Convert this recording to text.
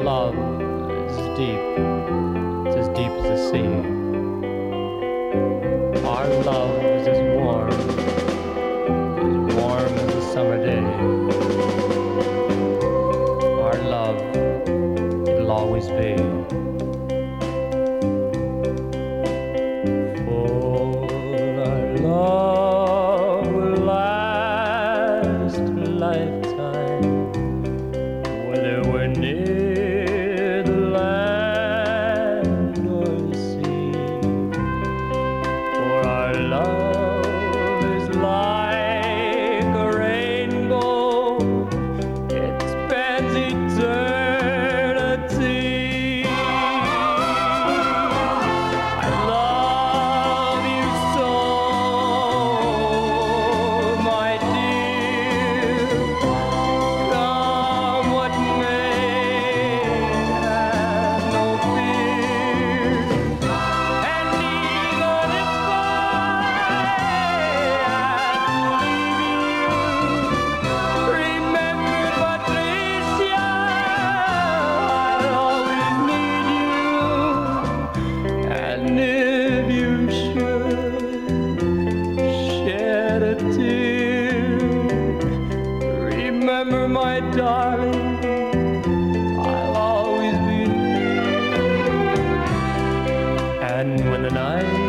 love is deep, it's as deep as the sea. Our love is as warm as a summer day. Our love will always be. For our love will last a lifetime, whether we're near the land or the sea. For our love is like a rainbow, it spans eternity. I love you so, my dear. Come what may, have no fear. And even if I had to leave you, remember, Patricia, I'll always need you. And if you should shed a tear, remember, my darling, I'll always be near. And when the night